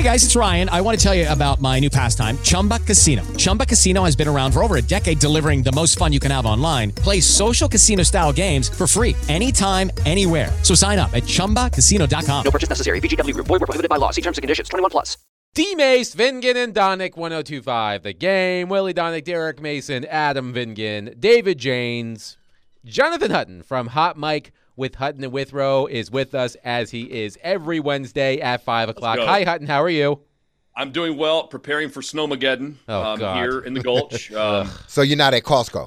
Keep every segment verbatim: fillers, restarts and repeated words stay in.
Hey guys, it's Ryan. I want to tell you about my new pastime, Chumba Casino. Chumba Casino has been around for over a decade, delivering the most fun you can have online. Play social casino style games for free anytime, anywhere. So sign up at chumba casino dot com. No purchase necessary. V G W Group. Void where prohibited by law. See terms and conditions. twenty-one plus. D-Mace, Vingan, and Donick, one oh two point five. The Game. Willie Donick, Derek Mason, Adam Vingan, David Janes, Jonathan Hutton from Hot Mike with Hutton and Withrow is with us as he is every Wednesday at five o'clock. Hi, Hutton. How are you? I'm doing well, preparing for Snowmageddon oh, um, God. here in the Gulch. Um, so you're not at Costco?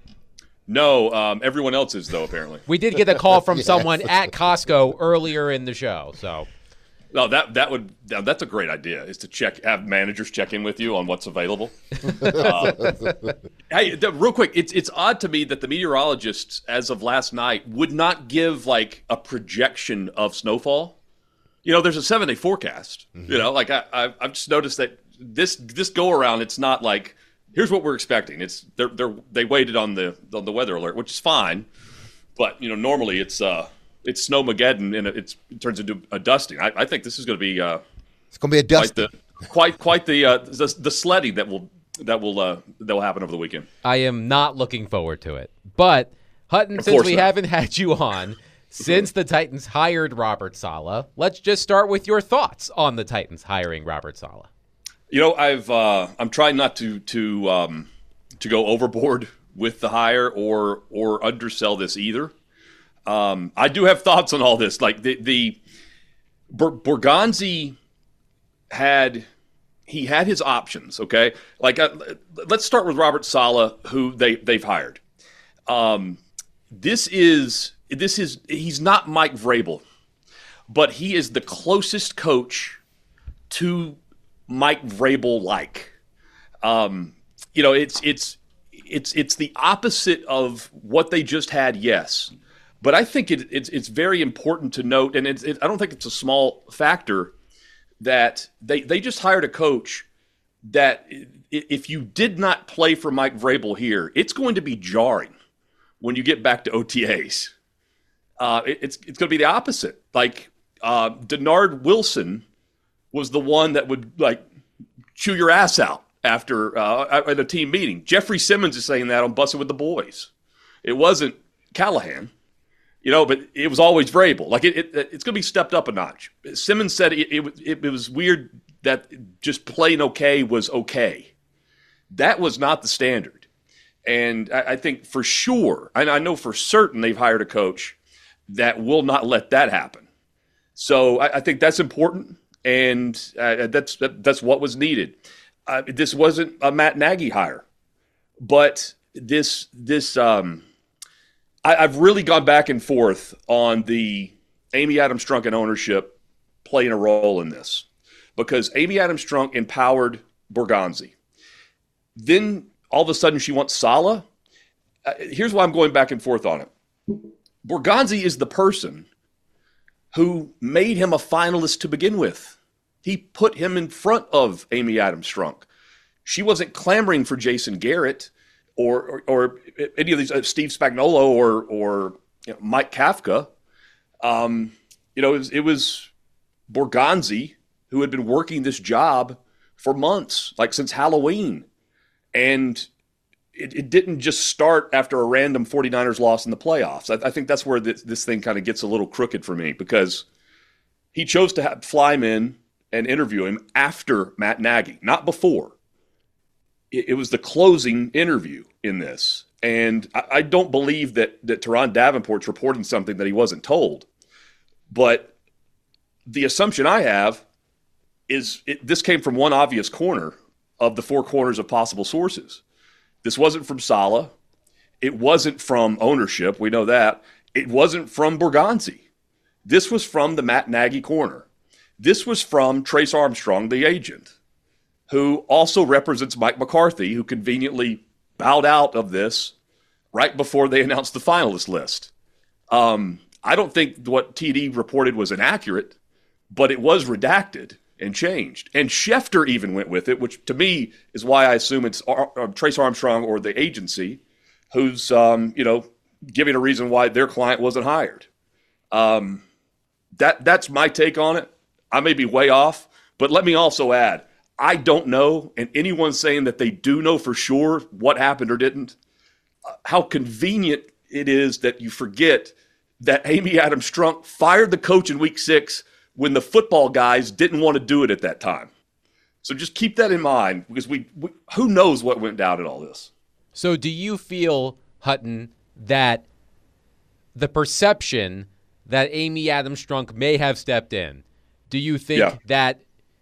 No, um, everyone else is, though, apparently. We did get a call from yes. someone at Costco earlier in the show, so... No, that that would that's a great idea. Is to check have managers check in with you on what's available. uh, hey, the, real quick, it's it's odd to me that the meteorologists, as of last night, would not give like a projection of snowfall. You know, there's a seven day forecast. Mm-hmm. You know, like I, I I've just noticed that this this go around, it's not like here's what we're expecting. It's they're they're they waited on the on the weather alert, which is fine. But you know, normally it's uh. It's Snowmageddon, and it's, it turns into a dusting. I, I think this is going to be uh, it's going to be a dusting. Quite the quite, quite the, uh, the the sledding that will that will uh, that will happen over the weekend. I am not looking forward to it. But Hutton, since we not. haven't had you on since the Titans hired Robert Saleh, let's just start with your thoughts on the Titans hiring Robert Saleh. You know, I've uh, I'm trying not to to um, to go overboard with the hire or or undersell this either. Um, I do have thoughts on all this. Like the the Borgonzi had he had his options. Okay, like uh, let's start with Robert Saleh, who they they've hired. Um, this is this is he's not Mike Vrabel, but he is the closest coach to Mike Vrabel like. Um, you know, it's it's it's it's the opposite of what they just had. Yes. But I think it, it's it's very important to note, and it's, it, I don't think it's a small factor, that they, they just hired a coach that if you did not play for Mike Vrabel here, it's going to be jarring when you get back to O T As. Uh, it, it's it's going to be the opposite. Like uh, Denard Wilson was the one that would like chew your ass out after uh, at a team meeting. Jeffrey Simmons is saying that on Bussin' with the Boys. It wasn't Callahan. You know, but it was always Vrabel. Like, it, it it's going to be stepped up a notch. Simmons said it, it, it, it was weird that just plain okay was okay. That was not the standard. And I, I think for sure, and I know for certain they've hired a coach that will not let that happen. So I, I think that's important, and uh, that's that, that's what was needed. Uh, this wasn't a Matt Nagy hire, but this this um, – I've really gone back and forth on the Amy Adams Strunk and ownership playing a role in this, because Amy Adams Strunk empowered Borgonzi. Then all of a sudden she wants Saleh. Uh, here's why I'm going back and forth on it. Borgonzi is the person who made him a finalist to begin with. He put him in front of Amy Adams Strunk. She wasn't clamoring for Jason Garrett or or, or any of these, uh, Steve Spagnuolo or or you know, Mike Kafka. Um, you know, it was, it was Borgonzi who had been working this job for months, like since Halloween. And it, it didn't just start after a random 49ers loss in the playoffs. I, I think that's where this, this thing kind of gets a little crooked for me, because he chose to have, fly him in and interview him after Matt Nagy, not before. It, it was the closing interview in this. And I, I don't believe that, that Teron Davenport's reporting something that he wasn't told. But the assumption I have is it, this came from one obvious corner of the four corners of possible sources. This wasn't from Saleh. It wasn't from ownership. We know that. It wasn't from Borgonzi. This was from the Matt Nagy corner. This was from Trace Armstrong, the agent, who also represents Mike McCarthy, who conveniently bowed out of this right before they announced the finalist list. Um, I don't think what T D reported was inaccurate, but it was redacted and changed. And Schefter even went with it, which to me is why I assume it's Ar- Ar- Trace Armstrong or the agency who's, um, you know, giving a reason why their client wasn't hired. Um, that that's my take on it. I may be way off, But let me also add, I don't know, and anyone saying that they do know for sure what happened or didn't, uh, how convenient it is that you forget that Amy Adams Strunk fired the coach in week six when the football guys didn't want to do it at that time. So just keep that in mind, because we, we who knows what went down in all this. So do you feel, Hutton, that the perception that Amy Adams Strunk may have stepped in, do you think yeah. that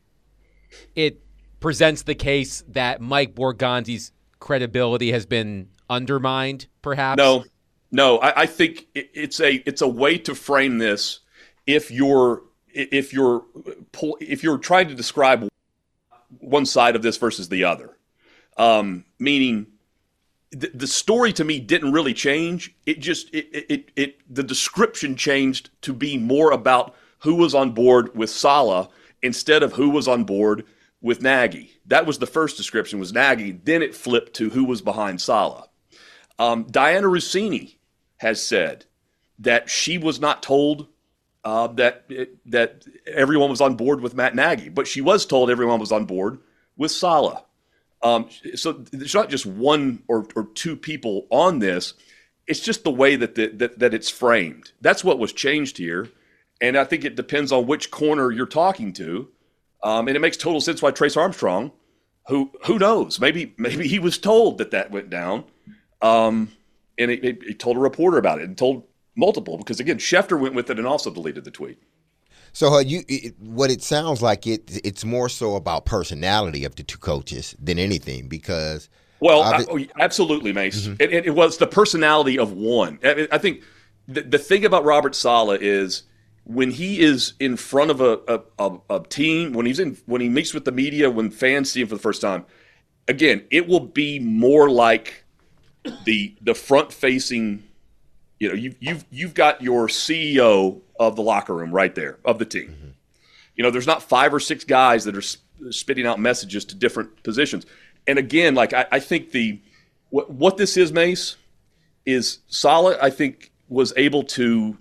it presents the case that Mike Borgonzi's credibility has been undermined, perhaps? No, no. I, I think it, it's a it's a way to frame this. If you're if you're if you're trying to describe one side of this versus the other, um, meaning the, the story to me didn't really change. It just it, it it it the description changed to be more about who was on board with Saleh instead of who was on board with Nagy. That was the first description, was Nagy. Then it flipped to who was behind Saleh. Um, Diana Rossini has said that she was not told uh, that that everyone was on board with Matt Nagy, but she was told everyone was on board with Saleh. Um, so there's not just one or, or two people on this. It's just the way that, the, that that it's framed. That's what was changed here. And I think it depends on which corner you're talking to. Um, and it makes total sense why Trace Armstrong, who who knows, maybe maybe he was told that that went down, um, and he, he told a reporter about it and told multiple, because again, Schefter went with it and also deleted the tweet. So uh, you, it, what it sounds like, it it's more so about personality of the two coaches than anything, because well, I, oh, absolutely, Mace. Mm-hmm. It, it was the personality of one. I, I think the, the thing about Robert Saleh is, when he is in front of a, a, a team, when he's in, when he meets with the media, when fans see him for the first time, again, it will be more like the the front facing. You know, you've you've you've got your C E O of the locker room right there, of the team. Mm-hmm. You know, there's not five or six guys that are sp- spitting out messages to different positions. And again, like I, I think the what what this is, Mace, is Saleh, I think, was able to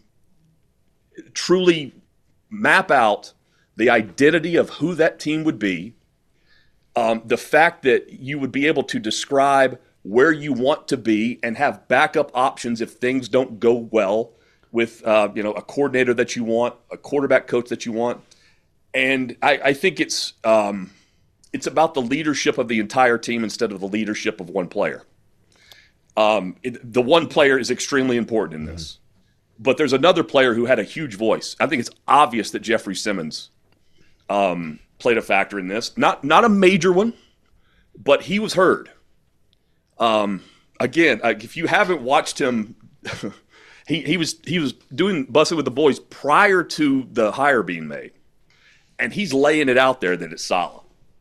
truly map out the identity of who that team would be, um, the fact that you would be able to describe where you want to be and have backup options if things don't go well with uh, you know a coordinator that you want, a quarterback coach that you want. And I, I think it's um, it's about the leadership of the entire team instead of the leadership of one player. Um, it, the one player is extremely important in this. But there's another player who had a huge voice. I think it's obvious that Jeffrey Simmons um, played a factor in this. Not not a major one, but he was heard. Um, again, if you haven't watched him, he he was he was doing Bussin' with the Boys prior to the hire being made, and he's laying it out there that it's Saleh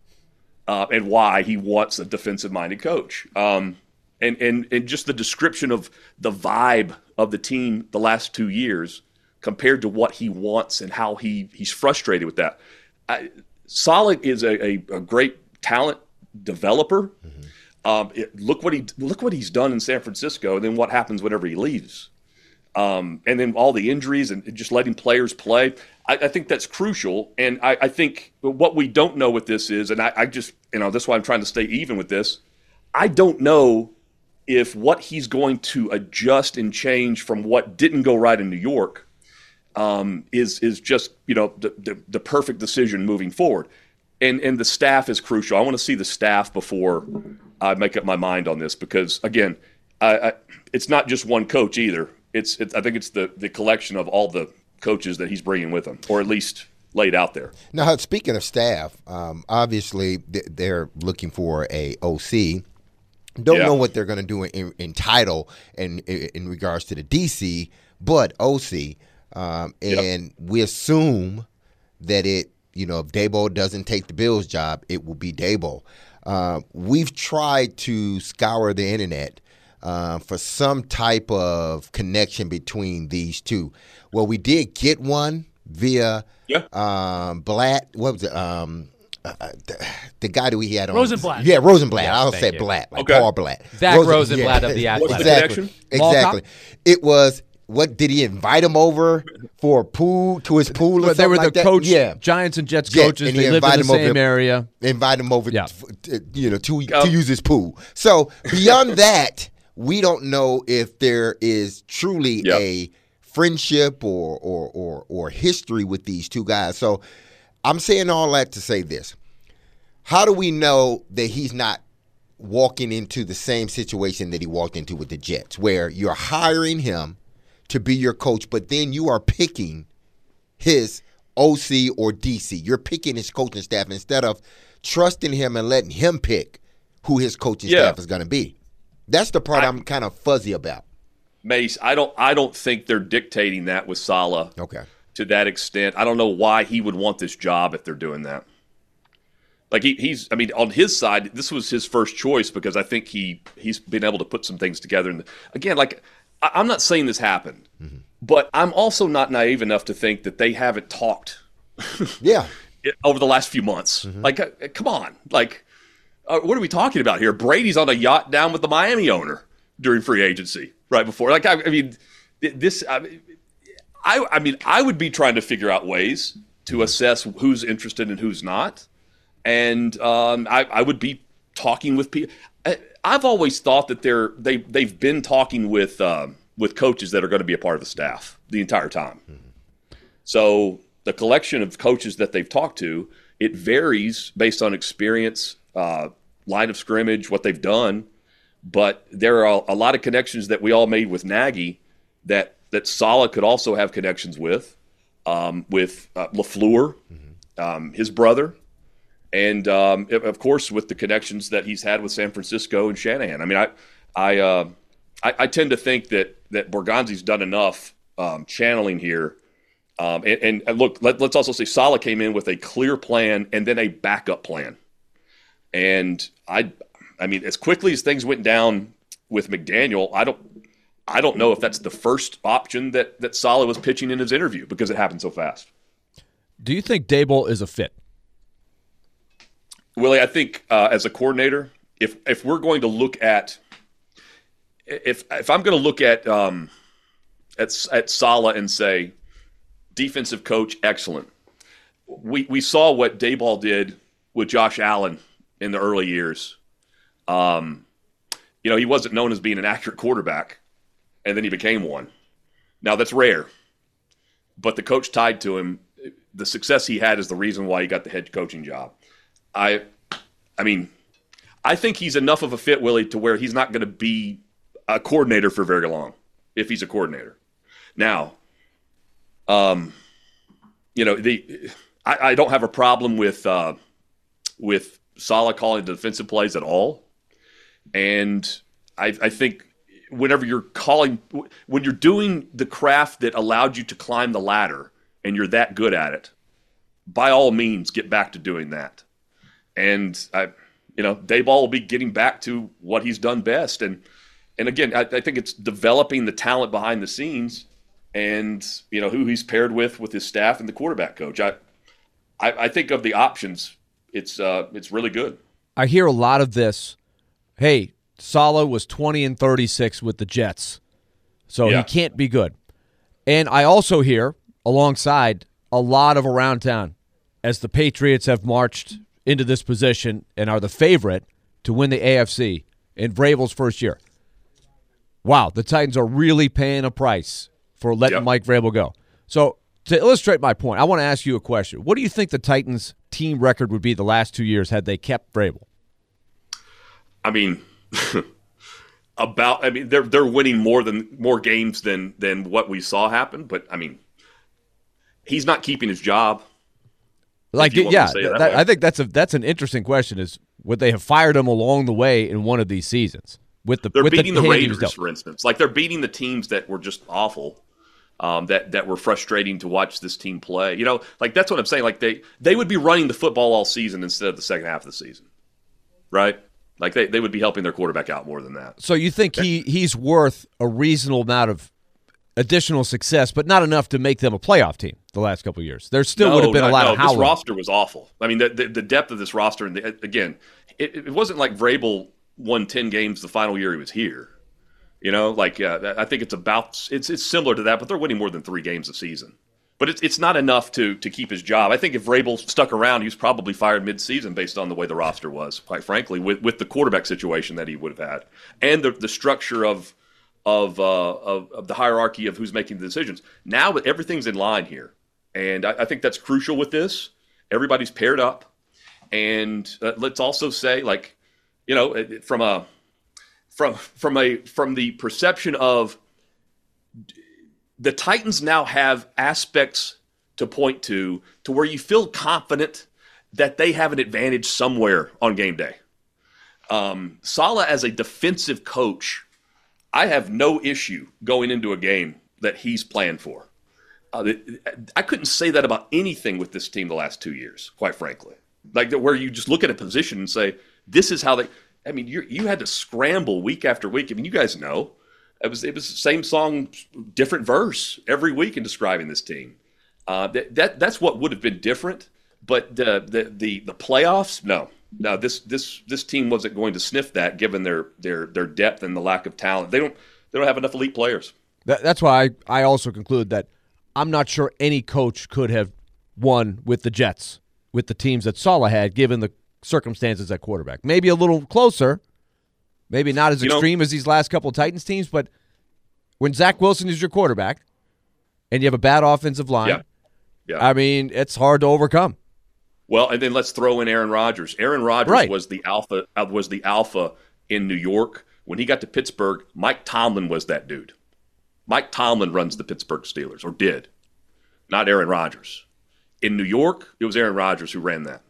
uh, and why he wants a defensive-minded coach. Um, and and and just the description of the vibe of the team the last two years compared to what he wants and how he he's frustrated with that. I, Saleh is a, a, a great talent developer. Mm-hmm. Um, it, look what he look what he's done in San Francisco, and then what happens whenever he leaves, um, and then all the injuries and just letting players play. I, I think that's crucial, and I, I think what we don't know with this is, and I, I just you know that's why I'm trying to stay even with this. I don't know if what he's going to adjust and change from what didn't go right in New York um, is is just you know the, the the perfect decision moving forward, and and the staff is crucial. I want to see the staff before I make up my mind on this, because again, I, I, it's not just one coach either. It's, it's I think it's the the collection of all the coaches that he's bringing with him, or at least laid out there. Now, speaking of staff, um, obviously they're looking for a O C. Don't yeah. know what they're going to do in, in title and in, in regards to the D C, but O C. Um, and yep. we assume that it, you know, if Dabo doesn't take the Bills job, it will be Dabo. Uh, we've tried to scour the internet uh, for some type of connection between these two. Well, we did get one via yeah. um, Blatt. What was it? Um, uh, the, the guy that we had on Rosenblatt. Yeah, Rosenblatt. Yeah, I'll say you. Blatt, like okay. Paul Blatt. Zach Rosen, Rosenblatt yeah. of the Athletic. What's the exactly. connection? Exactly. It was what did he invite him over for a pool to his pool? Or But they were like the that? coach, yeah. Giants and Jets Yeah, coaches. and he They lived in the invited him over same here. area. Invite him over, Yeah. to, you know, to to use his pool. So beyond that, we don't know if there is truly Yep. a friendship or or or or history with these two guys. So I'm saying all that to say this: how do we know that he's not walking into the same situation that he walked into with the Jets, where you're hiring him to be your coach, but then you are picking his O C or D C. You're picking his coaching staff instead of trusting him and letting him pick who his coaching Yeah. staff is going to be. That's the part I- I'm kind of fuzzy about. Mace, I don't I don't think they're dictating that with Saleh Okay. to that extent. I don't know why he would want this job if they're doing that. Like he, he's, I mean, on his side, this was his first choice because I think he he's been able to put some things together. And again, like I, I'm not saying this happened, mm-hmm. but I'm also not naive enough to think that they haven't talked Yeah. over the last few months. Mm-hmm. Like, uh, come on, like, uh, what are we talking about here? Brady's on a yacht down with the Miami owner during free agency right before. Like, I, I mean, this. I, I, I mean, I would be trying to figure out ways to assess who's interested and who's not. And um, I, I would be talking with people. I, I've always thought that they're they they've been talking with uh, with coaches that are going to be a part of the staff the entire time. Mm-hmm. So the collection of coaches that they've talked to, it varies based on experience, uh, line of scrimmage, what they've done. But there are a lot of connections that we all made with Nagy that that Saleh could also have connections with, um, with uh, LaFleur, mm-hmm. um, his brother. And um, of course, with the connections that he's had with San Francisco and Shanahan. I mean, I, I, uh, I, I tend to think that that Borgonzi's done enough um, channeling here. Um, and, and look, let, let's also say Saleh came in with a clear plan and then a backup plan. And I, I mean, as quickly as things went down with McDaniel, I don't, I don't know if that's the first option that that Saleh was pitching in his interview because it happened so fast. Do you think Daboll is a fit? Willie, I think uh, as a coordinator, if if we're going to look at if if I'm going to look at um, at at Saleh and say defensive coach, excellent. We we saw what Daboll did with Josh Allen in the early years. Um, you know, he wasn't known as being an accurate quarterback, and then he became one. Now that's rare, but the coach tied to him. The success he had is the reason why he got the head coaching job. I, I mean, I think he's enough of a fit, Willie, to where he's not going to be a coordinator for very long, if he's a coordinator. Now, um, you know, the I, I don't have a problem with uh, with Saleh calling the defensive plays at all, and I, I think whenever you're calling, when you're doing the craft that allowed you to climb the ladder, and you're that good at it, by all means, get back to doing that. And I, you know, Daboll will be getting back to what he's done best. And and again, I, I think it's developing the talent behind the scenes, and you know who he's paired with with his staff and the quarterback coach. I I, I think of the options, it's uh, it's really good. I hear a lot of this. Hey, Saleh was twenty and thirty-six with the Jets, so Yeah. he can't be good. And I also hear alongside a lot of around town as the Patriots have marched into this position and are the favorite to win the A F C in Vrabel's first year. Wow, the Titans are really paying a price for letting Yep. Mike Mike Vrabel go. So to illustrate my point, I want to ask you a question. What do you think the Titans' team record would be the last two years had they kept Vrabel? I mean, about I mean they're they're winning more than more games than than what we saw happen. But I mean, he's not keeping his job. Like, you want me yeah, to say it that that- way. I think that's a that's an interesting question. Is would they have fired him along the way in one of these seasons with the They're with beating the, hand he was Raiders, dealt? for instance. Like they're beating the teams that were just awful, um, that that were frustrating to watch this team play. You know, like that's what I'm saying. Like they they would be running the football all season instead of the second half of the season, right? Like they, they would be helping their quarterback out more than that. So you think he he's worth a reasonable amount of additional success, but not enough to make them a playoff team the last couple of years? There still No, would have been no, a lot no. of howling. This roster was awful. I mean, the, the, the depth of this roster, and the, again, it, it wasn't like Vrabel won ten games the final year he was here. You know, like uh, I think it's about it's it's similar to that, but they're winning more than three games a season. But it's it's not enough to to keep his job. I think if Vrabel stuck around, he was probably fired mid-season based on the way the roster was. Quite frankly, with with the quarterback situation that he would have had, and the the structure of of uh, of, of the hierarchy of who's making the decisions. Now everything's in line here, and I, I think that's crucial with this. Everybody's paired up, and uh, let's also say, like, you know, from a From from a from the perception of the Titans now have aspects to point to to where you feel confident that they have an advantage somewhere on game day. Um, Saleh as a defensive coach, I have no issue going into a game that he's playing for. Uh, I couldn't say that about anything with this team the last two years, quite frankly. Like where you just look at a position and say, this is how they – I mean, you you had to scramble week after week. I mean, you guys know it was it was the same song, different verse every week in describing this team. Uh, that that that's what would have been different. But the the the, the playoffs, no, no. This this this team wasn't going to sniff that, given their their their depth and the lack of talent. They don't they don't have enough elite players. That, that's why I, I also conclude that I'm not sure any coach could have won with the Jets, with the teams that Saleh had, given the circumstances at quarterback. Maybe a little closer, maybe not as you extreme know, as these last couple of Titans teams, but when Zach Wilson is your quarterback and you have a bad offensive line, yeah, yeah. I mean, it's hard to overcome. Well, and then let's throw in Aaron Rodgers. Aaron Rodgers right. was the alpha uh, was the alpha in New York. When he got to Pittsburgh, Mike Tomlin was that dude. Mike Tomlin runs the Pittsburgh Steelers, or did, not Aaron Rodgers. In New York, it was Aaron Rodgers who ran that.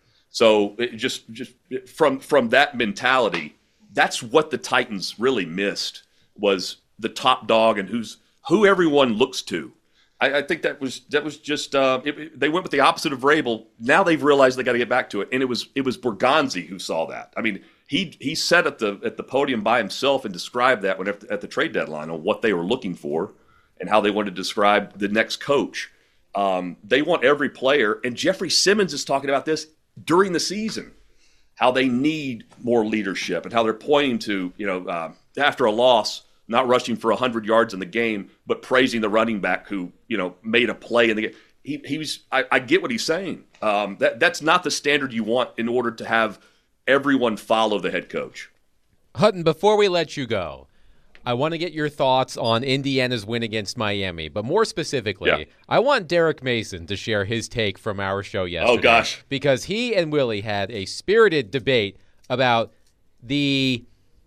So it just just from from that mentality, that's what the Titans really missed, was the top dog and who's who everyone looks to. I, I think that was that was just uh, it, they went with the opposite of Vrabel. Now they've realized they got to get back to it, and it was it was Borgonzi who saw that. I mean, he he sat at the at the podium by himself and described that when at the, at the trade deadline on what they were looking for and how they wanted to describe the next coach. Um, they want every player, and Jeffrey Simmons is talking about this during the season, how they need more leadership and how they're pointing to, you know, uh, after a loss, not rushing for one hundred yards in the game, but praising the running back who, you know, made a play in the game. He, he was, I, I get what he's saying. Um, that That's not the standard you want in order to have everyone follow the head coach. Hutton, before we let you go, I want to get your thoughts on Indiana's win against Miami, but more specifically, yeah. I want Derek Mason to share his take from our show yesterday. Oh, gosh. Because he and Willie had a spirited debate about the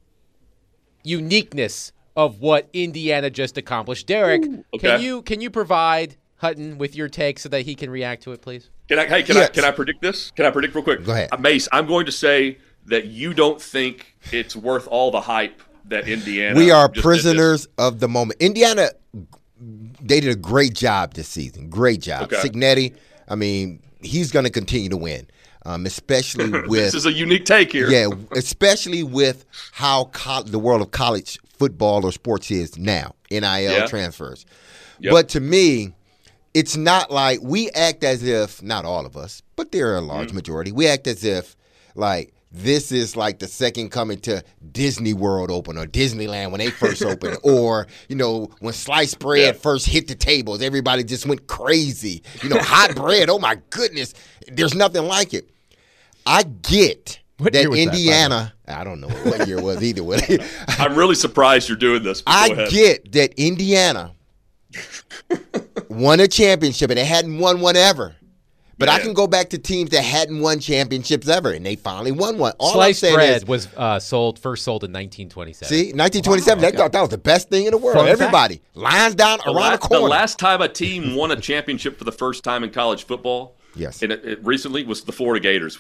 uniqueness of what Indiana just accomplished. Derek, Ooh, okay. can you can you provide Hutton with your take so that he can react to it, please? Can I, hey, can, yes. I, can I predict this? Can I predict real quick? Go ahead. Uh, Mace, I'm going to say that you don't think it's worth all the hype that Indiana. We are prisoners of the moment. Indiana, they did a great job this season. Great job. Okay. Cignetti, I mean, he's going to continue to win, um, especially with. This is a unique take here. Yeah, especially with how co- the world of college football or sports is now, N I L yeah. transfers. Yep. But to me, it's not like we act as if, not all of us, but there are a large mm. majority, we act as if, like, this is like the second coming to Disney World open or Disneyland when they first opened, or, you know, when sliced bread yeah. first hit the tables, everybody just went crazy. You know, hot bread, oh my goodness, there's nothing like it. I get what that Indiana, that, I don't know what year it was either. I'm really surprised you're doing this. I ahead. get that Indiana won a championship and they hadn't won one ever. But Man. I can go back to teams that hadn't won championships ever, and they finally won one. All Sliced I'm saying bread is, was uh, sold first sold in nineteen twenty-seven. See, nineteen twenty-seven. Wow, they thought that was the best thing in the world. Fun Everybody fact. lines down the around last, the corner. The last time a team won a championship for the first time in college football, yes, and it, it recently was the Florida Gators.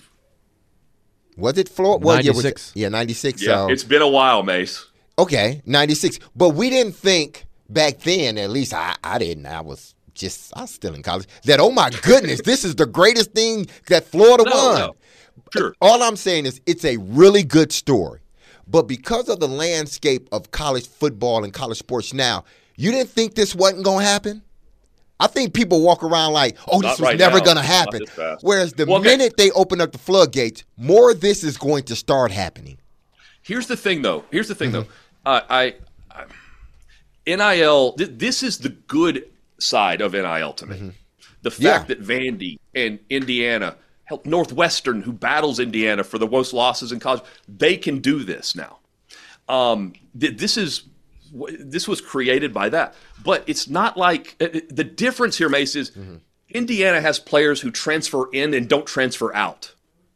Was it Florida? What ninety-six. year was it? Yeah, ninety-six. Yeah, so. It's been a while, Mace. Okay, ninety-six. But we didn't think back then. At least I, I didn't. I was. Just, I was still in college, that, oh my goodness, this is the greatest thing that Florida no, won. No. Sure. All I'm saying is it's a really good story. But because of the landscape of college football and college sports now, you didn't think this wasn't going to happen? I think people walk around like, oh, this Not was right never now. going to happen. Whereas the well, okay. minute they open up the floodgates, more of this is going to start happening. Here's the thing, though. Here's the thing, mm-hmm. though. Uh, I N I L, th- this is the good side of N I L to me. Mm-hmm. The fact Yeah. that Vandy and Indiana, hell, Northwestern, who battles Indiana for the most losses in college, they can do this now. Um, th- this is this was created by that, but it's not like uh, the difference here, Mace, is mm-hmm. Indiana has players who transfer in and don't transfer out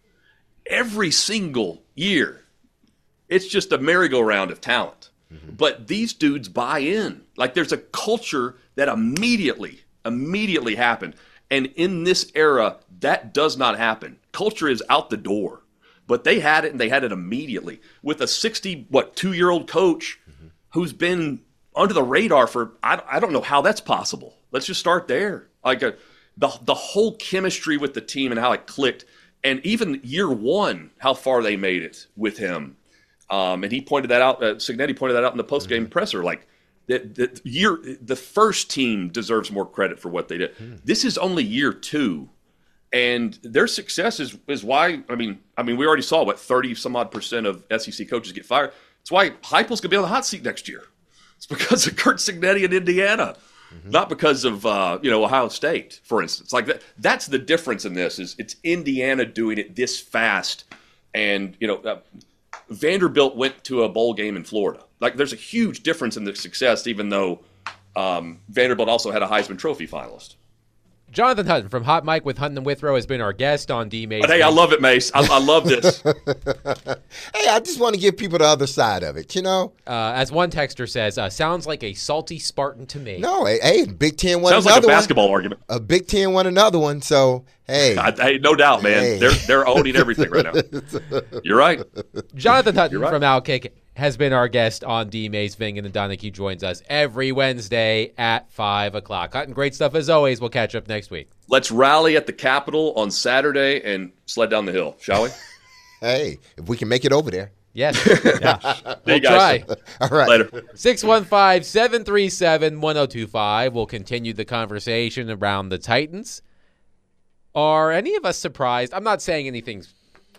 every single year. It's just a merry-go-round of talent. Mm-hmm. But these dudes buy in. Like there's a culture that immediately, immediately happened. And in this era, that does not happen. Culture is out the door. But they had it, and they had it immediately. With a sixty, what, two-year-old coach mm-hmm. who's been under the radar for, I, I don't know how that's possible. Let's just start there. Like a, the the whole chemistry with the team and how it clicked. And even year one, how far they made it with him. Um, and he pointed that out, uh, Cignetti pointed that out in the post-game mm-hmm. presser. Like, the, the, year, the first team deserves more credit for what they did. Mm. This is only year two. And their success is, is why, I mean, I mean, we already saw, what, thirty-some-odd percent of S E C coaches get fired. It's why Heupel's going to be on the hot seat next year. It's because of Kurt Cignetti in Indiana. Mm-hmm. Not because of uh, you know Ohio State, for instance. Like that, that's the difference in this. Is it's Indiana doing it this fast, and you know uh, Vanderbilt went to a bowl game in Florida. Like there's a huge difference in the success, even though um, Vanderbilt also had a Heisman Trophy finalist. Jonathan Hutton from Hot Mike with Hutton and Withrow has been our guest on D-Mace. But hey, I love it, Mace. I, I love this. Hey, I just want to give people the other side of it, you know? Uh, as one texter says, uh, sounds like a salty Spartan to me. No, hey, hey Big Ten won Sounds another like a one. basketball argument. A Big Ten won another one, so, hey. I, hey, no doubt, man. Hey. They're they're owning everything right now. You're right. Jonathan Hutton right. from Outkick has been our guest on D-Mace. Vingen and Donick. He joins us every Wednesday at five o'clock. Hutton, great stuff as always. We'll catch up next week. Let's rally at the Capitol on Saturday and sled down the hill, shall we? Hey, if we can make it over there. Yes. Yeah. We'll guys. try. All right. Later. six one five, seven three seven, one oh two five. We'll continue the conversation around the Titans. Are any of us surprised? I'm not saying anything's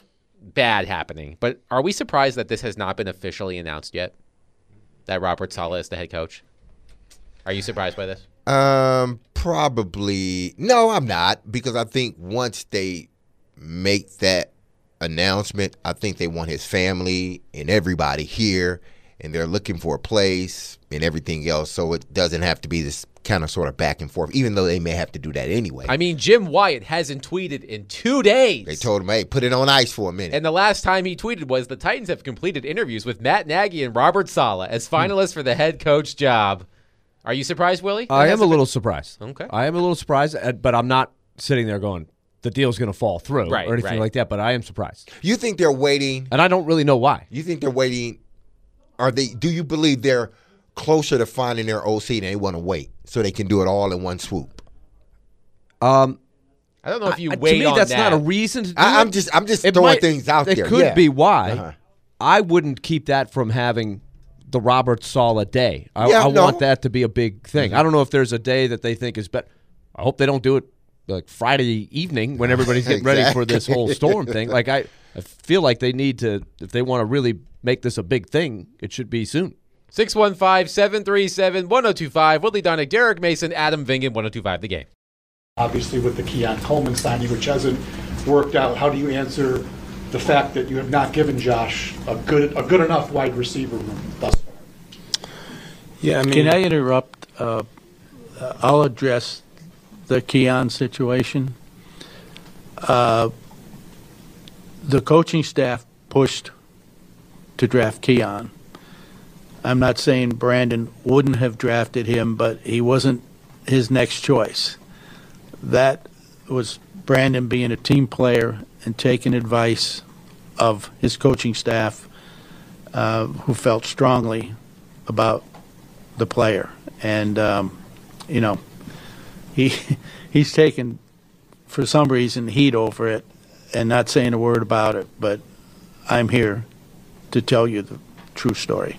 bad happening, but are we surprised that this has not been officially announced yet? That Robert Saleh is the head coach? Are you surprised by this? Um, probably. No, I'm not, because I think once they make that announcement, I think they want his family and everybody here, and they're looking for a place and everything else, so it doesn't have to be this kind of sort of back and forth, even though they may have to do that anyway. I mean, Jim Wyatt hasn't tweeted in two days. They told him, hey, put it on ice for a minute. And the last time he tweeted was the Titans have completed interviews with Matt Nagy and Robert Saleh as finalists for the head coach job. Are you surprised, Willie? I That am a hasn't little surprised. Okay. I am a little surprised, uh, but I'm not sitting there going, the deal's going to fall through Right, or anything right. like that, but I am surprised. You think they're waiting? And I don't really know why. You think they're waiting? Are they? Do you believe they're closer to finding their O C and they want to wait so they can do it all in one swoop? Um, I don't know if you I- wait to me, on that's that. not a reason to do I, it. I'm just, I'm just It throwing might- things out it there. could yeah. be why. Uh-huh. I wouldn't keep that from having the Robert Saleh day. I, Yeah, I no. want that to be a big thing. Mm-hmm. I don't know if there's a day that they think is better. I hope they don't do it like Friday evening when everybody's getting ready for this whole storm thing. Like I, I feel like they need to, if they want to really make this a big thing, it should be soon. six one five, seven three seven, one oh two five. Willie Donick, Derek Mason, Adam Vingen, one oh two five The Game. Obviously, with the Keon Coleman signing, which hasn't worked out, how do you answer the fact that you have not given Josh a good a good enough wide receiver room thus far? Yeah, I mean, can I interrupt? Uh, uh, I'll address the Keon situation. Uh, the coaching staff pushed to draft Keon. I'm not saying Brandon wouldn't have drafted him, but he wasn't his next choice. That was Brandon being a team player and taking advice of his coaching staff, uh, who felt strongly about the player. And, um, you know, he he's taken, for some reason, heat over it and not saying a word about it. But I'm here to tell you the true story.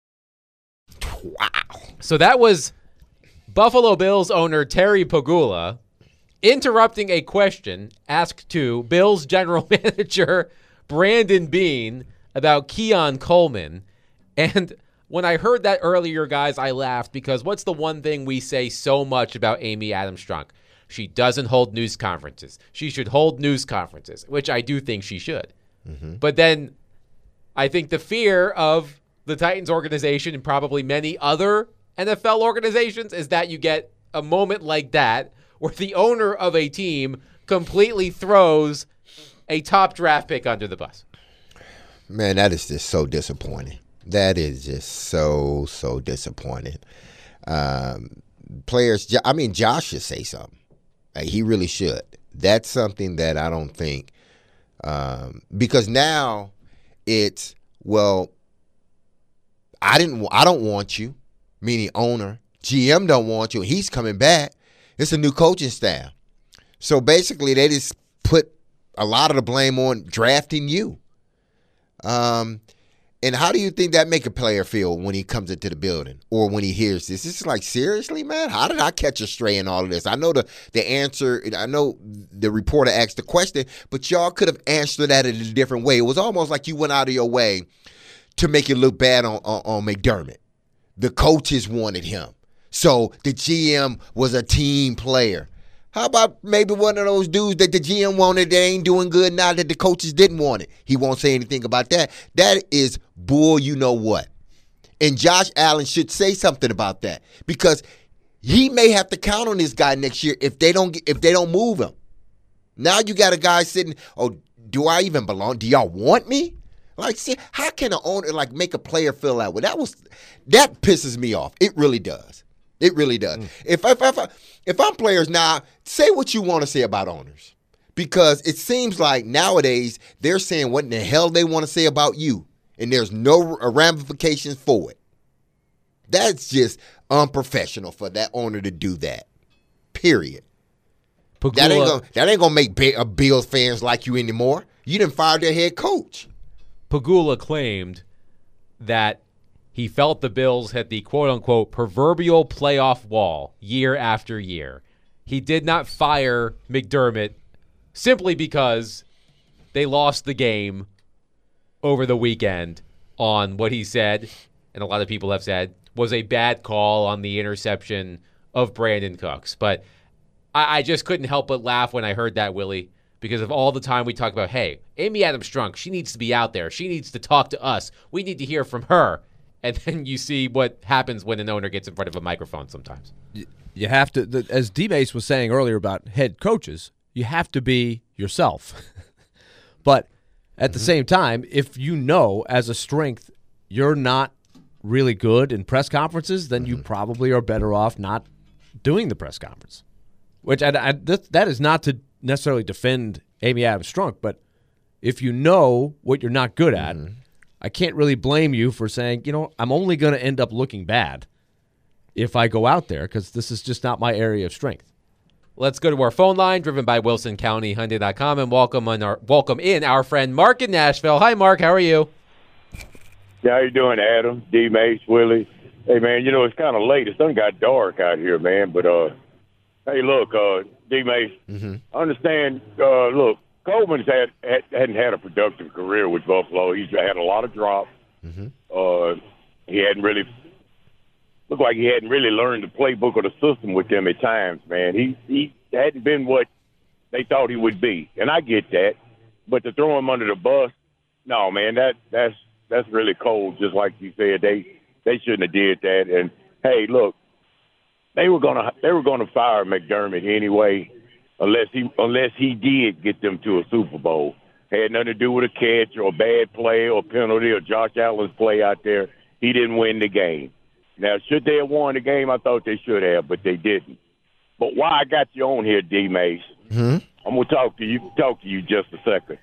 Wow. So that was Buffalo Bills owner Terry Pagula interrupting a question asked to Bills general manager Brandon Beane about Keon Coleman. And when I heard that earlier, guys, I laughed because what's the one thing we say so much about Amy Adams Strunk? She doesn't hold news conferences. She should hold news conferences, which I do think she should. Mm-hmm. But then I think the fear of the Titans organization and probably many other N F L organizations is that you get a moment like that where the owner of a team completely throws a top draft pick under the bus. Man, that is just so disappointing. That is just so, so disappointing. Um, players, I mean, Josh should say something. Like, he really should. That's something that I don't think, um, because now it's, well, I didn't, I don't want you, meaning owner. G M don't want you. He's coming back. It's a new coaching staff. So basically, they just put a lot of the blame on drafting you. Um, and how do you think that make a player feel when he comes into the building or when he hears this? It's like, seriously, man, how did I catch a stray in all of this? I know the, the answer. I know the reporter asked the question, but y'all could have answered that in a different way. It was almost like you went out of your way to make it look bad on, on, on McDermott. The coaches wanted him. So the G M was a team player. How about maybe one of those dudes that the G M wanted that ain't doing good now that the coaches didn't want it? He won't say anything about that. That is bull, you know what. And Josh Allen should say something about that because he may have to count on this guy next year if they don't if they don't move him. Now you got a guy sitting, oh, do I even belong? Do y'all want me? Like, see, how can an owner like make a player feel that way? That was that pisses me off. It really does. It really does. Mm. If, if, if, if I'm players now, say what you want to say about owners. Because it seems like nowadays they're saying what in the hell they want to say about you. And there's no ramifications for it. That's just unprofessional for that owner to do that. Period. Pagula, that ain't gonna, that ain't gonna make Bills fans like you anymore. You done fired their head coach. Pagula claimed that he felt the Bills hit the quote-unquote proverbial playoff wall year after year. He did not fire McDermott simply because they lost the game over the weekend on what he said, and a lot of people have said, was a bad call on the interception of Brandon Cooks. But I, I just couldn't help but laugh when I heard that, Willie, because of all the time we talk about, hey, Amy Adams Strunk, she needs to be out there. She needs to talk to us. We need to hear from her. And then you see what happens when an owner gets in front of a microphone sometimes. You have to, the, as D-Mace was saying earlier about head coaches, you have to be yourself. But at mm-hmm. the same time, if you know as a strength you're not really good in press conferences, then mm-hmm. you probably are better off not doing the press conference. Which I, I, that, that is not to necessarily defend Amy Adams Strunk, but if you know what you're not good at, mm-hmm. I can't really blame you for saying, you know, I'm only going to end up looking bad if I go out there because this is just not my area of strength. Let's go to our phone line, driven by Wilson County Hyundai dot com, and welcome on our welcome in our friend Mark in Nashville. Hi, Mark. How are you? Yeah, how you doing, Adam, D. Mace, Willie? Hey, man, you know, it's kind of late. It's done got dark out here, man. But, uh, hey, look, uh, D. Mace, mm-hmm. I understand, uh, look, Coleman's had, had, hadn't had a productive career with Buffalo. He's had a lot of drops. Mm-hmm. Uh, he hadn't really looked like he hadn't really learned the playbook or the system with them at times, man. He he hadn't been what they thought he would be, and I get that. But to throw him under the bus, no, man, that that's that's really cold. Just like you said, they they shouldn't have did that. And hey, look, they were gonna they were gonna fire McDermott anyway. Unless he unless he did get them to a Super Bowl. Had nothing to do with a catch or a bad play or penalty or Josh Allen's play out there. He didn't win the game. Now, should they have won the game? I thought they should have, but they didn't. But why I got you on here, D. Mace, mm-hmm. I'm going to talk to you talk to you just a second.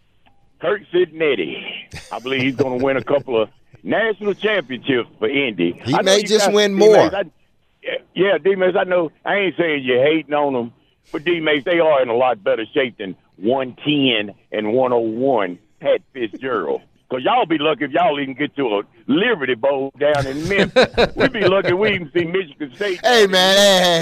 Kurt Cincinnati, I believe he's going to win a couple of national championships for Indy. He may just got, win more. I, yeah, D. Mace, I know. I ain't saying you're hating on them. But, D-Mace, they are in a lot better shape than one ten and one oh one Pat Fitzgerald. Because y'all be lucky if y'all even get to a Liberty Bowl down in Memphis. We'd be lucky we even see Michigan State. Hey, man,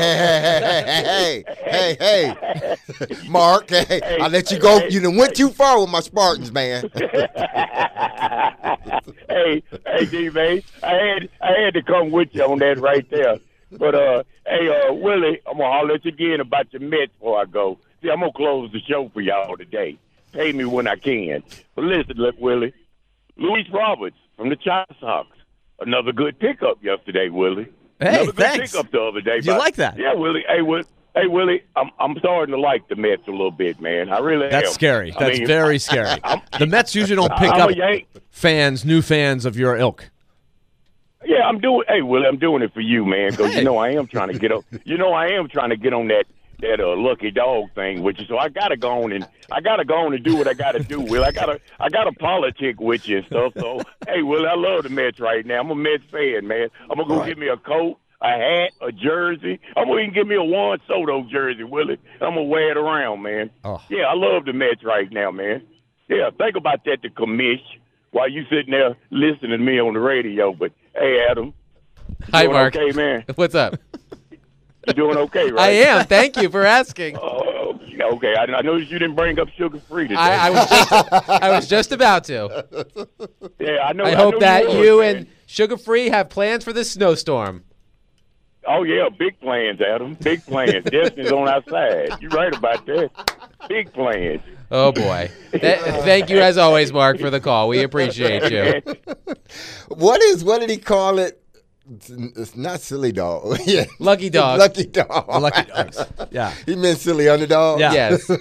hey, hey, hey, hey, hey, hey. Mark, hey, hey, I let you go. You done went too far with my Spartans, man. hey, hey, D-May, I had I had to come with you on that right there. But uh, hey, uh, Willie, I'm gonna holler at you again about your Mets before I go. See, I'm gonna close the show for y'all today. Pay me when I can. But listen, look, Willie, Luis Roberts from the Chi Sox, another good pickup yesterday, Willie. Hey, another good thanks. pickup the other day. Did you but- like that? Yeah, Willie. Hey, Willie. Hey, Willie, I'm I'm starting to like the Mets a little bit, man. I really That's am. scary. I That's mean, very scary. The Mets usually don't pick I'm up a Yank. fans, new fans of your ilk. Yeah, I'm doing. Hey, Willie, I'm doing it for you, man, because Hey. you know I am trying to get on. You know I am trying to get on that that uh, lucky dog thing with you. So I gotta go on and I gotta go on and do what I gotta do, Will. I gotta I gotta politic with you and stuff. So hey, Will, I love the Mets right now. I'm a Mets fan, man. I'm gonna go Right. get me a coat, a hat, a jersey. I'm gonna even get me a Juan Soto jersey, Willie. I'm gonna wear it around, man. Oh. Yeah, I love the Mets right now, man. Yeah, think about that, the commish, while you sitting there listening to me on the radio. But hey, Adam. Hi, doing Mark. Okay, man. What's up? You're doing okay, right? I am. Thank you for asking. Oh, okay. I, I noticed you didn't bring up sugar free today. I, I was just, I was just about to. yeah, I know. I I hope know that was, you man. and Sugar Free have plans for this snowstorm. Oh yeah, big plans, Adam. Big plans. Destiny's on our side. You're right about that. Big plans. Oh boy! Th- thank you as always, Mark, for the call. We appreciate you. What is what did he call it? It's, it's not silly dog. yeah. Lucky dog. Lucky dog. Lucky dogs. Yeah. He meant silly underdog. Yeah. Yes.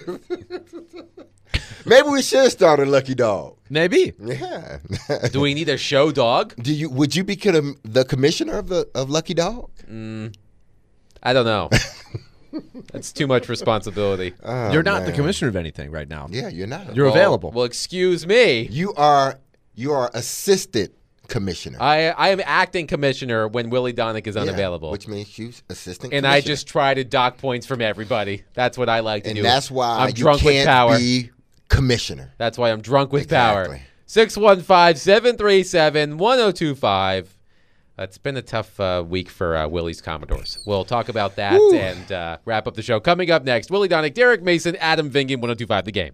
Maybe we should start a lucky dog. Maybe. Yeah. Do we need a show dog? Do you? Would you become the commissioner of the of Lucky Dog? I don't know. That's too much responsibility. Oh, You're not the man. commissioner of anything right now. Yeah, you're not. You're Well- available. Well, excuse me. You are. You are assistant commissioner. I I am acting commissioner when Willie Donick is Yeah, unavailable. which means you assistant. And I commissioner. just try to dock points from everybody. That's what I like to and do. that's why I'm you drunk can't with power. be commissioner. That's why I'm drunk with Exactly. power. six one five, seven three seven, one zero two five. It's been a tough uh, week for uh, Willie's Commodores. We'll talk about that Woo. and uh, wrap up the show. Coming up next, Willie Donick, Derek Mason, Adam Vingan, one zero two five, The Game.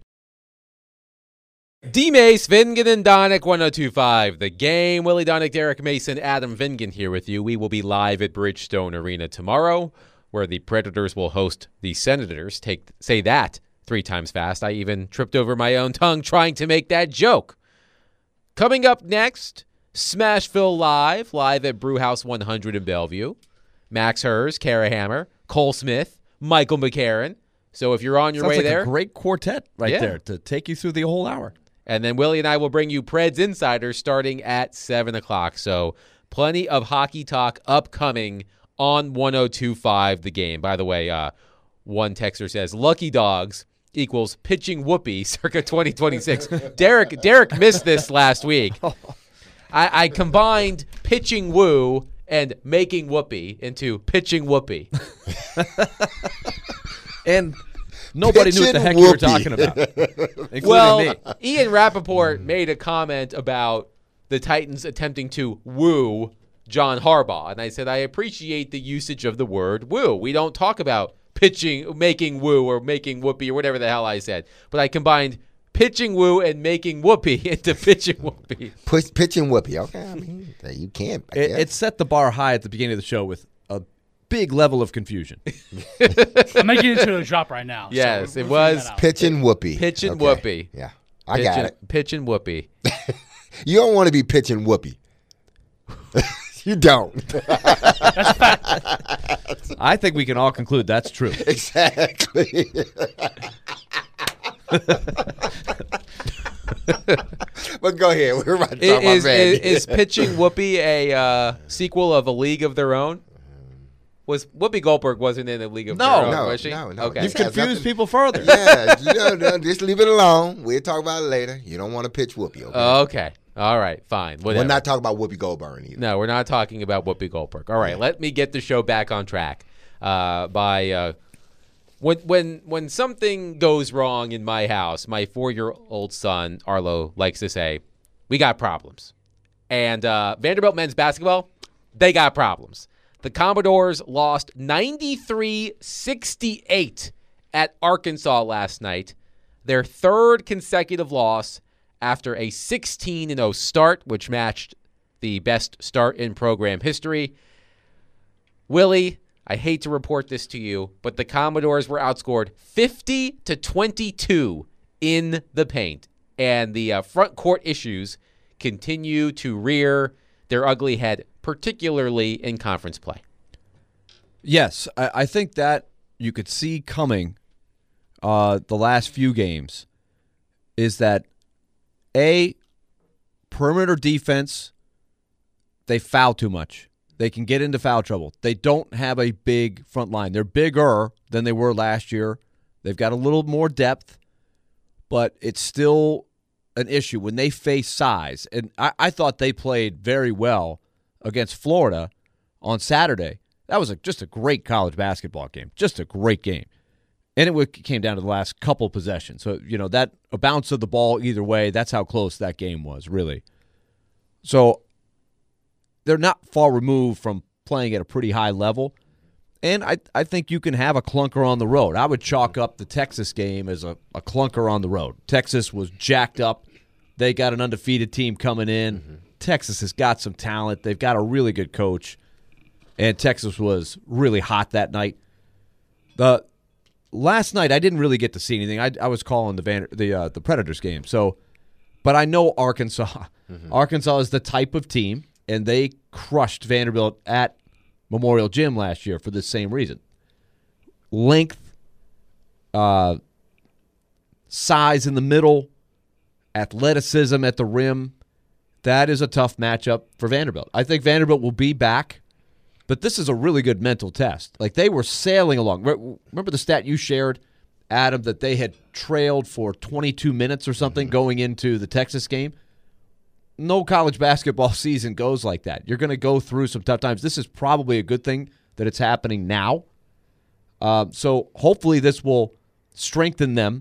D-Mace, Vingan, and Donick, one zero two five, The Game. Willie Donick, Derek Mason, Adam Vingan here with you. We will be live at Bridgestone Arena tomorrow, where the Predators will host the Senators. Take Say that three times fast. I even tripped over my own tongue trying to make that joke. Coming up next, Smashville Live, live at Brewhouse one hundred in Bellevue. Max Hers, Kara Hammer, Cole Smith, Michael McCarron. So if you're on your Sounds way like there. a great quartet right Yeah. there to take you through the whole hour. And then Willie and I will bring you Preds Insiders starting at seven o'clock. So plenty of hockey talk upcoming on one oh two five The Game. By the way, uh, one texter says, Lucky Dogs equals pitching whoopee circa twenty twenty-six. Derek Derek missed this last week. I, I combined pitching woo and making whoopee into pitching whoopee. And nobody knew what the heck Pitchin' you were whoopee. talking about, including Well, me. Ian Rappaport made a comment about the Titans attempting to woo John Harbaugh. And I said, I appreciate the usage of the word woo. We don't talk about pitching, making woo or making whoopee or whatever the hell I said. But I combined pitching woo and making whoopee into pitching whoopee. Push, pitching whoopee. Okay, I mean you can't. I It, guess. it set the bar high at the beginning of the show with a big level of confusion. I'm making it to a drop right now. so Yes, we're- it we're figuring was that out. pitching whoopee. Pitching Okay. whoopee. Yeah, I got Pitching- it. Pitching whoopee. You don't want to be pitching whoopee. You don't. I think we can all conclude that's true. Exactly. But go ahead. We're about to talk Is, about is, Randy. is pitching Whoopi a uh, sequel of A League of Their Own? Was Whoopi Goldberg wasn't in A League of No. Their Own, No, was she? no, no. Okay. You've This has confused nothing- people further. Yeah, you know, no, just leave it alone. We'll talk about it later. You don't want to pitch Whoopi, okay? Okay. All right. Fine. Whatever. We're not talking about Whoopi Goldberg either. No, we're not talking about Whoopi Goldberg. All right. Let me get the show back on track. Uh, by uh, when when when something goes wrong in my house, my four-year-old son Arlo likes to say, "We got problems." And uh, Vanderbilt men's basketball, they got problems. The Commodores lost ninety-three sixty-eight at Arkansas last night, their third consecutive loss after a sixteen and oh start, which matched the best start in program history. Willie, I hate to report this to you, but the Commodores were outscored fifty to twenty-two in the paint, and the uh, front court issues continue to rear their ugly head, particularly in conference play. Yes, I, I think that you could see coming uh, the last few games is that, A, perimeter defense, they foul too much. They can get into foul trouble. They don't have a big front line. They're bigger than they were last year. They've got a little more depth, but it's still an issue when they face size. And I, I thought they played very well against Florida on Saturday. That was a, just a great college basketball game, just a great game. And it came down to the last couple possessions. So, you know, that a bounce of the ball either way, that's how close that game was, really. So they're not far removed from playing at a pretty high level. And I, I think you can have a clunker on the road. I would chalk up the Texas game as a, a clunker on the road. Texas was jacked up. They got an undefeated team coming in. Mm-hmm. Texas has got some talent. They've got a really good coach. And Texas was really hot that night. The last night, I didn't really get to see anything. I, I was calling the Van, the uh, the Predators game. So, but I know Arkansas. Mm-hmm. Arkansas is the type of team, and they crushed Vanderbilt at Memorial Gym last year for the same reason. Length, uh, size in the middle, athleticism at the rim. That is a tough matchup for Vanderbilt. I think Vanderbilt will be back. But this is a really good mental test. Like, they were sailing along. Remember the stat you shared, Adam, that they had trailed for twenty-two minutes or something going into the Texas game? No college basketball season goes like that. You're going to go through some tough times. This is probably a good thing that it's happening now. Uh, so hopefully this will strengthen them,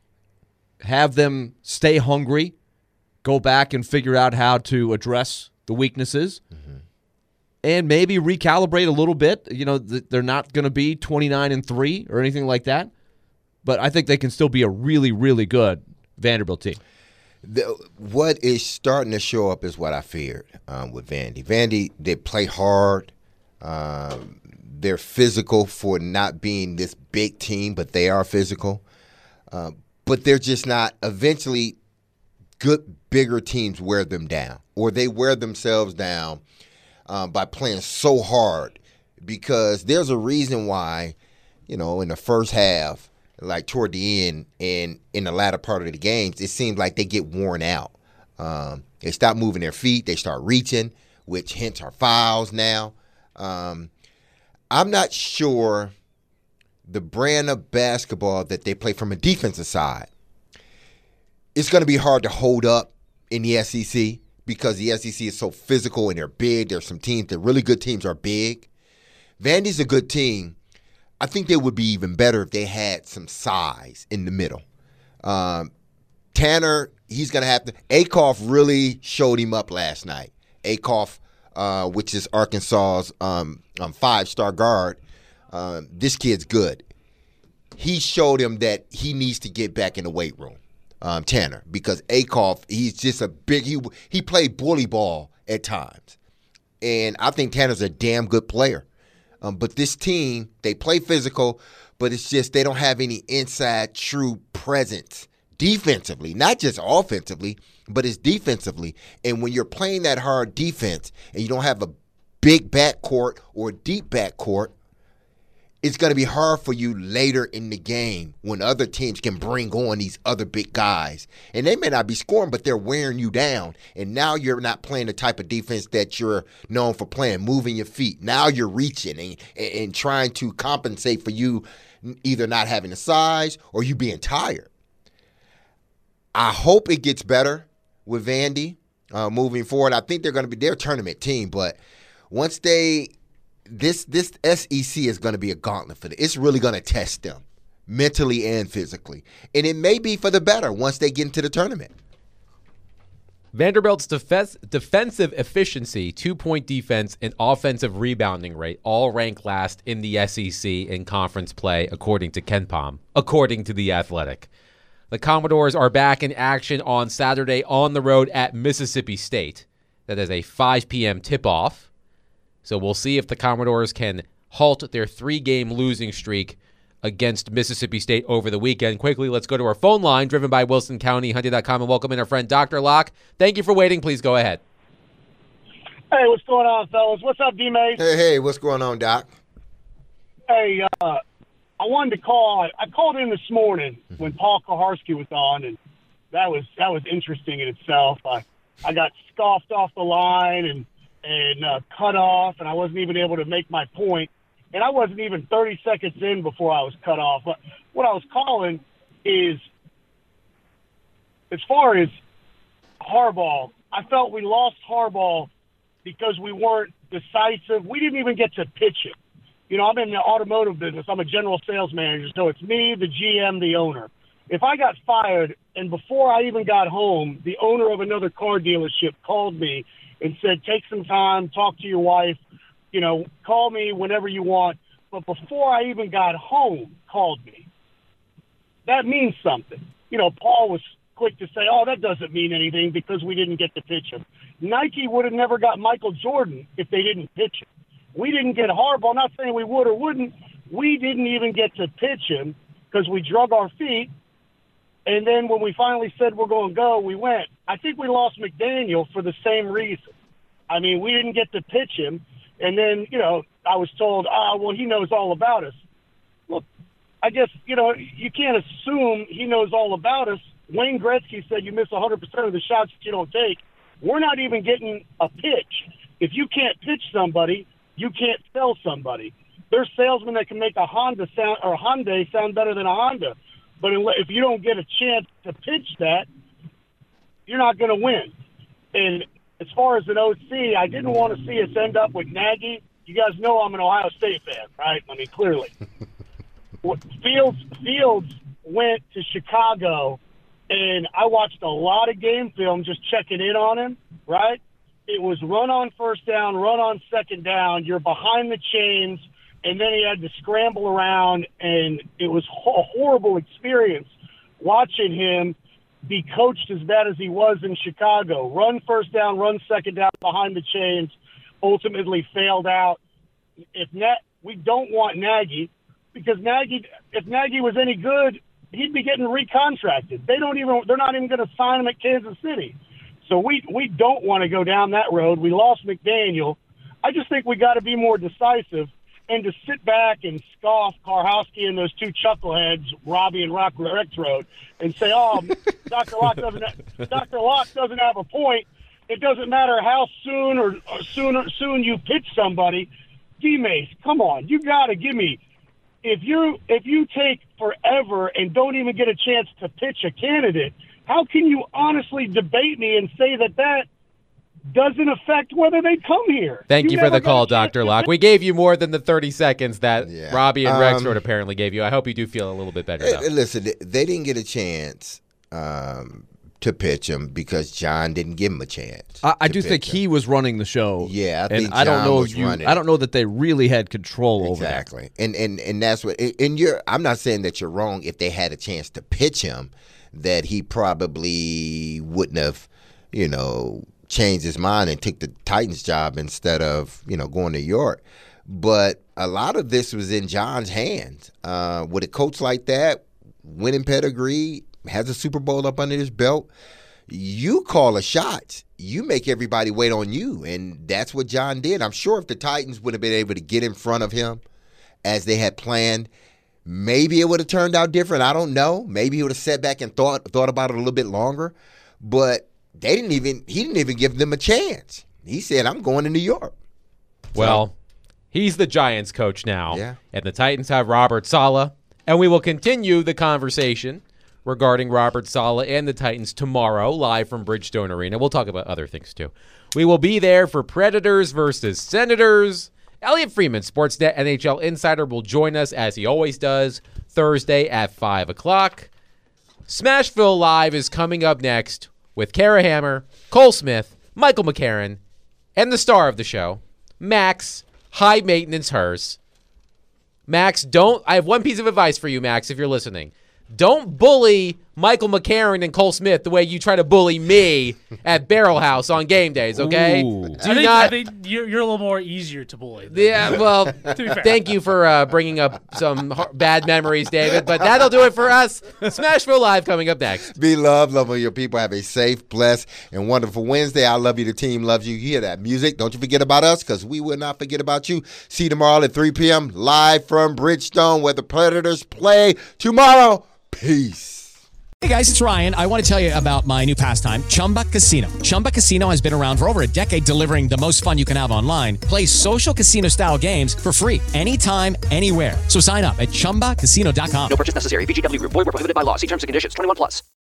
have them stay hungry, go back and figure out how to address the weaknesses. Mm-hmm. And maybe recalibrate a little bit. You know, they're not going to be twenty-nine and three or anything like that. But I think they can still be a really, really good Vanderbilt team. The, what is starting to show up is what I feared um, with Vandy. Vandy, they play hard. Um, they're physical for not being this big team, but they are physical. Uh, but they're just not. Eventually, good, bigger teams wear them down, or they wear themselves down Um, by playing so hard, because there's a reason why, you know, in the first half, like toward the end and in the latter part of the games, it seems like they get worn out. Um, they stop moving their feet. They start reaching, which hence are fouls now. Um, I'm not sure the brand of basketball that they play from a defensive side, it's going to be hard to hold up in the S E C. Because the S E C is so physical and they're big. There's some teams, the really good teams are big. Vandy's a good team. I think they would be even better if they had some size in the middle. Um, Tanner, he's going to have to – Akoff really showed him up last night. Akoff, uh, which is Arkansas's um, um, five-star guard, um, this kid's good. He showed him that he needs to get back in the weight room. Um, Tanner, because Akoff, he's just a big, he he played bully ball at times. And I think Tanner's a damn good player. Um, but this team, they play physical, but it's just they don't have any inside true presence defensively, not just offensively, but it's defensively. And when you're playing that hard defense and you don't have a big backcourt or a deep backcourt, it's going to be hard for you later in the game when other teams can bring on these other big guys. And they may not be scoring, but they're wearing you down. And now you're not playing the type of defense that you're known for playing, moving your feet. Now you're reaching and, and trying to compensate for you either not having the size or you being tired. I hope it gets better with Vandy uh, moving forward. I think they're going to be their tournament team, but once they – This this S E C is going to be a gauntlet for them. It's really going to test them mentally and physically. And it may be for the better once they get into the tournament. Vanderbilt's def- defensive efficiency, two-point defense, and offensive rebounding rate all rank last in the S E C in conference play, according to KenPom, according to The Athletic. The Commodores are back in action on Saturday on the road at Mississippi State. That is a five p.m. tip-off. So we'll see if the Commodores can halt their three-game losing streak against Mississippi State over the weekend. Quickly, let's go to our phone line, driven by Wilson County Hyundai dot com, and welcome in our friend Doctor Locke. Thank you for waiting. Please go ahead. Hey, what's going on, fellas? What's up, D-Mace? Hey, hey, what's going on, Doc? Hey, uh, I wanted to call. I, I called in this morning when Paul Kaharski was on, and that was that was interesting in itself. I, I got scoffed off the line and and uh, cut off, and I wasn't even able to make my point. And I wasn't even thirty seconds in before I was cut off. But what I was calling is, as far as Harbaugh, I felt we lost Harbaugh because we weren't decisive. We didn't even get to pitch him. You know, I'm in the automotive business. I'm a general sales manager, so it's me, the G M, the owner. If I got fired and before I even got home, the owner of another car dealership called me and said, take some time, talk to your wife, you know, call me whenever you want. But before I even got home, called me. That means something. You know, Paul was quick to say, oh, that doesn't mean anything because we didn't get to pitch him. Nike would have never got Michael Jordan if they didn't pitch him. We didn't get Harbaugh. I'm not saying we would or wouldn't. We didn't even get to pitch him because we drug our feet. And then when we finally said we're going to go, we went. I think we lost McDaniel for the same reason. I mean, we didn't get to pitch him. And then, you know, I was told, ah, well, he knows all about us. Look, I guess, you know, you can't assume he knows all about us. Wayne Gretzky said you miss one hundred percent of the shots that you don't take. We're not even getting a pitch. If you can't pitch somebody, you can't sell somebody. There's salesmen that can make a Honda sound or Hyundai sound better than a Honda. But if you don't get a chance to pitch that, you're not going to win. And as far as an O C, I didn't want to see us end up with Nagy. You guys know I'm an Ohio State fan, right? I mean, clearly. Fields Fields went to Chicago, and I watched a lot of game film just checking in on him, right? It was run on first down, run on second down. You're behind the chains, and then he had to scramble around, and it was a horrible experience watching him be coached as bad as he was in Chicago. Run first down, run second down behind the chains, ultimately failed out. If Nat, we don't want Nagy because Nagy, if Nagy was any good, he'd be getting recontracted. They don't even, they're not even going to sign him at Kansas City. So we we don't want to go down that road. We lost McDaniel. I just think we got to be more decisive. And to sit back and scoff Karhowski and those two chuckleheads, Robbie and Rock Rexroad, and say, "Oh, Doctor Locke doesn't, have, Doctor Locke doesn't have a point. It doesn't matter how soon or, or soon or soon you pitch somebody." D-Mace, come on, you got to give me. If you if you take forever and don't even get a chance to pitch a candidate, how can you honestly debate me and say that that doesn't affect whether they come here? Thank you, you for the call, Doctor Locke. We gave you more than the thirty seconds that Yeah. Robbie and Um, Rexford apparently gave you. I hope you do feel a little bit better now. Hey, listen, they didn't get a chance um, to pitch him because John didn't give him a chance. I, I to do pitch think him. he was running the show. Yeah, I and think I don't John know was if you. running. I don't know that they really had control over that. Exactly, and and and that's what. And you're. I'm not saying that you're wrong. If they had a chance to pitch him, that he probably wouldn't have, you know, changed his mind and took the Titans job instead of, you know, going to York. But a lot of this was in John's hands. Uh, with a coach like that, winning pedigree, has a Super Bowl up under his belt, you call a shot. You make everybody wait on you, and that's what John did. I'm sure if the Titans would have been able to get in front of him as they had planned, maybe it would have turned out different. I don't know. Maybe he would have sat back and thought thought about it a little bit longer. But they didn't even he didn't even give them a chance. He said, "I'm going to New York." Well, So, he's the Giants coach now, Yeah. and the Titans have Robert Saleh, and we will continue the conversation regarding Robert Saleh and the Titans tomorrow, live from Bridgestone Arena. We'll talk about other things, too. We will be there for Predators versus Senators. Elliot Freeman, Sportsnet N H L Insider, will join us, as he always does, Thursday at five o'clock. Smashville Live is coming up next with Kara Hammer, Cole Smith, Michael McCarron, and the star of the show, Max, High Maintenance Hers. Max, don't, I have one piece of advice for you, Max, if you're listening. Don't bully Michael McCarron and Cole Smith the way you try to bully me at Barrel House on game days, okay? Ooh. Do I think, not. I think you're, you're a little more easier to bully. than- Yeah, well, To be fair. thank you for uh, bringing up some har- bad memories, David. But that'll do it for us. Smashville Live coming up next. Be loved, love on your people. Have a safe, blessed, and wonderful Wednesday. I love you. The team loves you. You hear that music? Don't you forget about us, because we will not forget about you. See you tomorrow at three p.m. live from Bridgestone, where the Predators play tomorrow. Peace. Hey guys, it's Ryan. I want to tell you about my new pastime, Chumba Casino. Chumba Casino has been around for over a decade, delivering the most fun you can have online. Play social casino-style games for free anytime, anywhere. So sign up at chumba casino dot com. No purchase necessary. V G W Group. Void where prohibited by law. See terms and conditions. twenty-one plus.